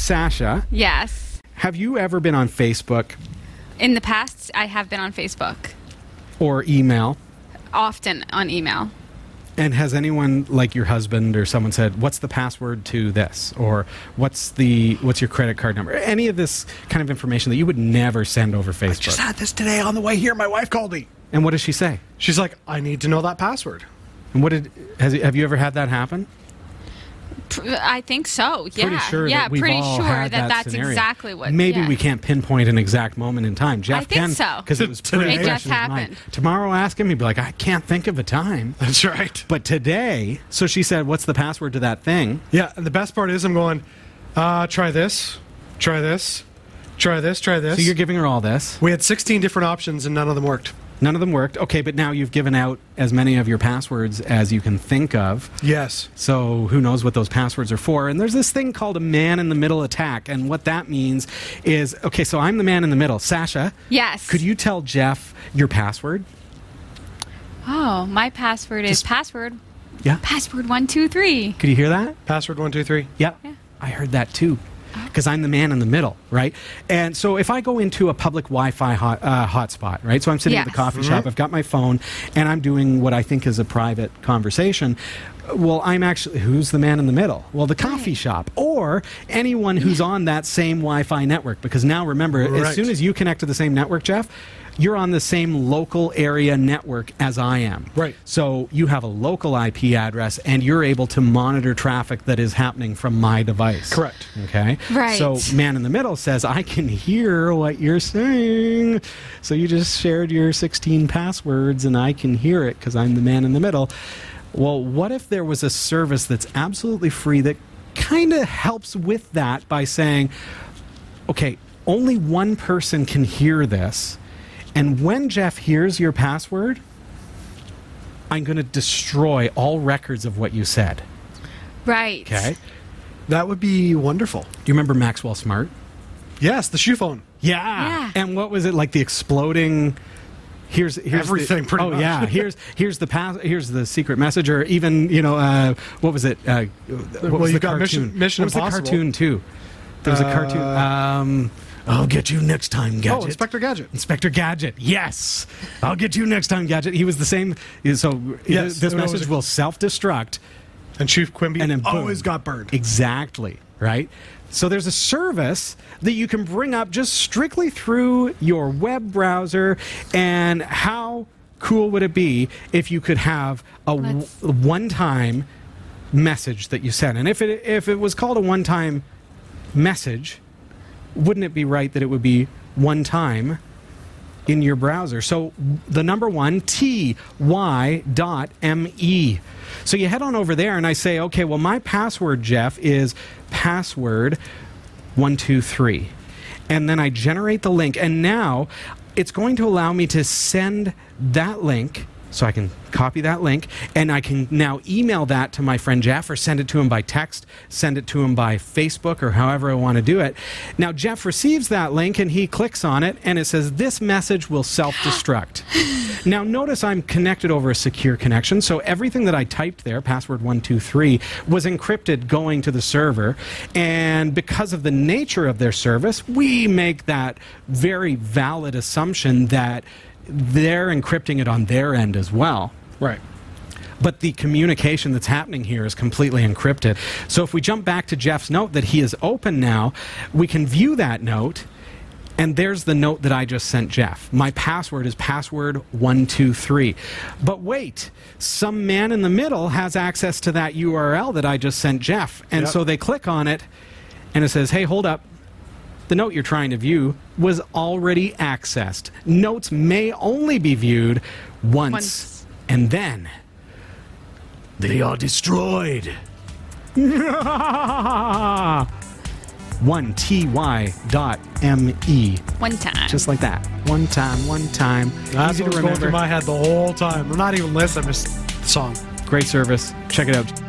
Sasha, Yes. have you ever been on Facebook In the past, I have been on Facebook. or email? Often on email. And has anyone, like your husband or someone, said, what's the password to this? Or what's your credit card number? Any of this kind of information that you would never send over Facebook. I just had this today on the way here. My wife called me. And what does she say? She's like, I need to know that password. And have you ever had that happen? I think so. Yeah. Pretty sure yeah, that we've pretty all sure had that that's scenario. exactly what. Maybe yeah. we can't pinpoint an exact moment in time. Jeff I think can, so. because it was pretty It fresh just in his mind. happened. Tomorrow, ask him. He'd be like, I can't think of a time. That's right. But today, so she said, what's the password to that thing? Yeah, and the best part is I'm going, try this, try this, try this, try this. So you're giving her all this. We had 16 different options and none of them worked. None of them worked. Okay, but now you've given out as many of your passwords as you can think of. Yes. So who knows what those passwords are for. And there's this thing called a man-in-the-middle attack. And what that means is, okay, so I'm the man in the middle. Sasha, Yes. could you tell Jeff your password? Oh, my password is password. Yeah? Password 123. Could you hear that? Password 123. Yeah. I heard that too. Because I'm the man in the middle, right? And so if I go into a public Wi-Fi hotspot, right? So I'm sitting at the Yes. coffee shop, I've got my phone, and I'm doing what I think is a private conversation. Well, I'm actually, who's the man in the middle? Well, the coffee shop or anyone who's on that same Wi-Fi network. Because now remember, as Right. soon as you connect to the same network, Jeff, you're on the same local area network as I am. Right. So you have a local IP address and you're able to monitor traffic that is happening from my device. Correct. Okay. Right. So man in the middle says, I can hear what you're saying. So you just shared your 16 passwords and I can hear it because I'm the man in the middle. Well, what if there was a service that's absolutely free that kind of helps with that by saying, okay, only one person can hear this. And when Jeff hears your password, I'm going to destroy all records of what you said. Right. Okay? That would be wonderful. Do you remember Maxwell Smart? Yes, the shoe phone. Yeah. And what was it, like the exploding? Here's Everything, the, pretty oh much. yeah. Here's the secret message, or even what was it? What was you the got cartoon? Mission what was the Impossible. cartoon too? There was a cartoon. I'll get you next time, Gadget. Oh, Inspector Gadget. Inspector Gadget. Yes, I'll get you next time, Gadget. He was the same. So Yes, this it message was- will self-destruct. And Chief Quimby And then boom. always got burned. Exactly, right? So there's a service that you can bring up just strictly through your web browser. And how cool would it be if you could have a one-time message that you send? And if it was called a one-time message, wouldn't it be right that it would be one time in your browser? So the number one, ty.me. So you head on over there and I say, okay, well, my password, Jeff, is password 123. And then I generate the link. And now it's going to allow me to send that link. So I can copy that link, and I can now email that to my friend Jeff, or send it to him by text, send it to him by Facebook, or however I want to do it. Now, Jeff receives that link, and he clicks on it, and it says, this message will self-destruct. Now, notice I'm connected over a secure connection, so everything that I typed there, password 123, was encrypted going to the server, and because of the nature of their service, we make that very valid assumption that they're encrypting it on their end as well. Right. But the communication that's happening here is completely encrypted. So if we jump back to Jeff's note that he is open now, we can view that note, and there's the note that I just sent Jeff. My password is password 123. But wait, some man in the middle has access to that URL that I just sent Jeff. And Yep. so they click on it, and it says, hey, hold up. The note you're trying to view was already accessed. Notes may only be viewed once. And then they are destroyed. 1ty.me. One time. Just like that. One time. That's Easy what to was going through remember. my head the whole time. I'm not even listening. I'm just the song. Great service. Check it out.